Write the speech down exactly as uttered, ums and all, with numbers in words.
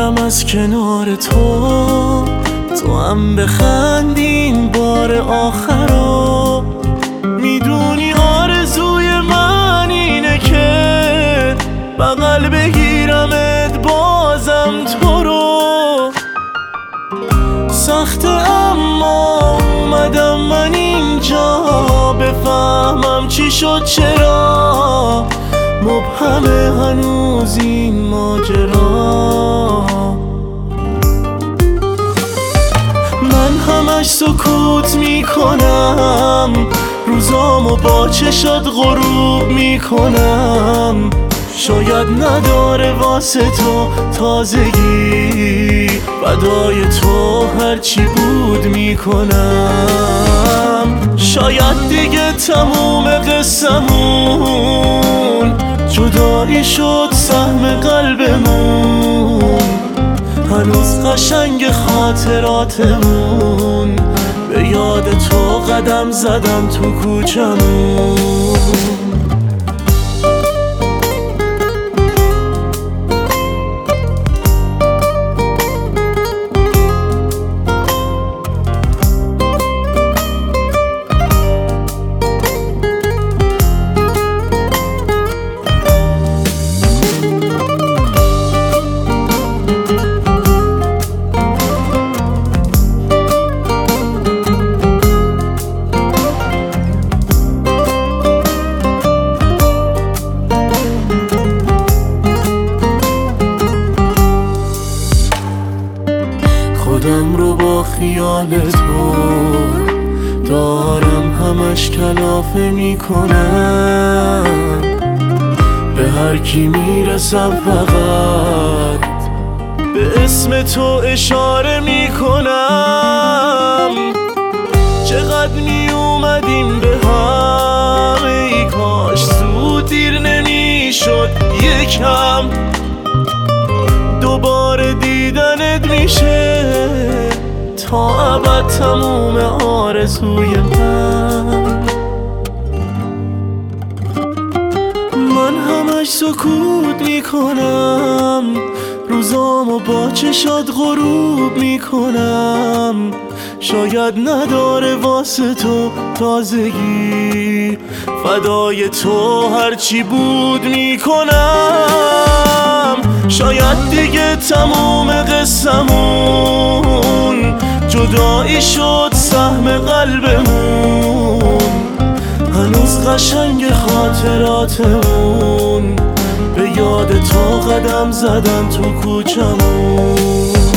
بگذرم از کنار تو، تو هم بخندی این بار آخرا. میدونی آرزوی من اینه که بغل بگیرمت بازم تو رو. سخته اما اومدم من اینجا بفهمم چی شد، چرا مبهمه هنوز این ماجرا. من همش سکوت میکنم، روزامو با چشات غروب میکنم. شاید نداره واسه تو تازگی، فدای تو هرچی بود میکنم. شاید دیگه تموم قصمون، جدایی شد سهم قلبمون. هنوز قشنگ خاطراتمون، به یاد تو قدم زدم تو کوچمون. خودم رو با خیال تو دارم همش کلافه میکنم. به هر کی میرسم فقط به اسم تو اشاره میکنم. چقدر میومدیم به هم، ای کاش زود دیر نمیشد یکم. دوباره دیدنت میشه تا ابد تموم آرزوی من. من همش سکوت میکنم، روزامو با چشات غروب میکنم. شاید نداره واسه تو تازگی، فدای تو هرچی بود میکنم. شاید دیگه تموم قصمون، جدایی شد سهم قلبمون. هنوز قشنگ خاطراتمون، به یاد تو قدم زدن تو کوچمون.